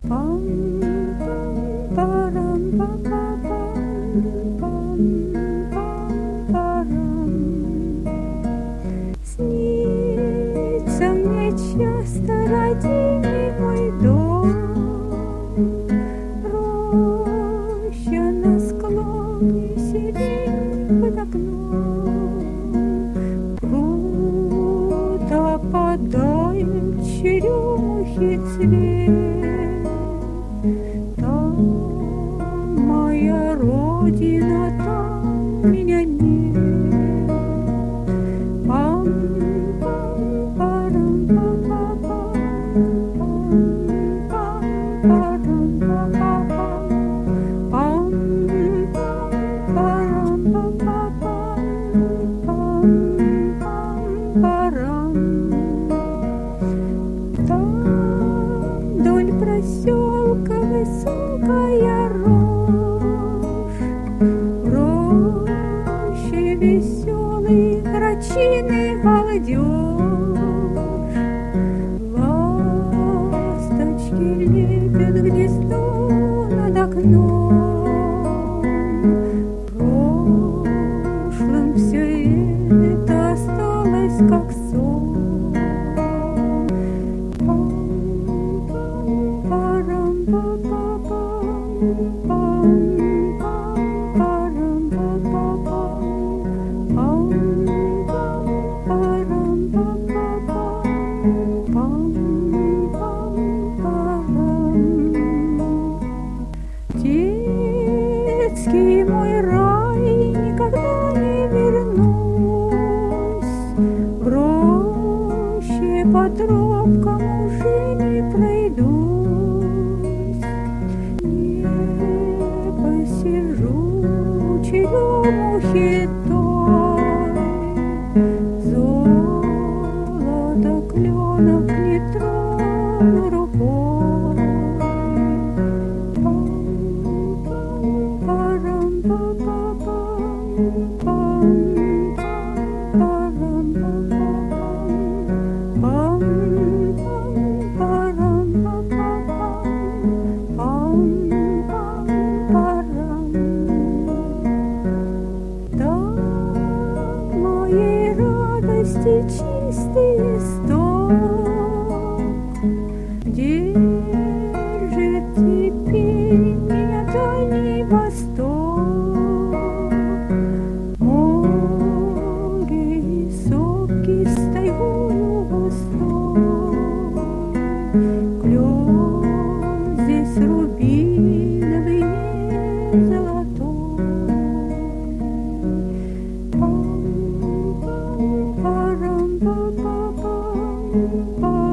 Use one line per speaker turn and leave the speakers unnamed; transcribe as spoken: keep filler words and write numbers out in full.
Пам, парам, па-па-пам, пам, пам, парам. Снится мне часто родимый мой дом, роща на склоне, сирень под окном. Круто падает черемухи цвет. Там моя родина, там меня нет. Пам, пам, парам, па-па-пам, пам, пам, парам, па-па-пам, пам, пам, парам, па-па-пам, пам, пам, парам. Там вдоль проселка высокая рожь, в роще веселый грачиный галдеж. Ласточки лепят гнездо над окном. Прошлым все это осталось как сон. Парам, па-па-пам, пам, пам, парам, па-па-пам, пам, пам, парам, па-па-пам, пам, пам, парам. Детский мой рай, никогда не вернусь. В роще по тропкам уже не пройдусь. Не посижу черемухи той, золото кленов не трону рукой. Пам, парам, па-па-пам, пам, парам, па-па-пам, пам, парам, па-па-пам, пам, пам, парам. Там моей радости чистый исток держит теперь меня дальний восток. Море и сопки с тайгою густой. Клен здесь рубиновый, не золотой. Пам, парам, па-па-пам, пам.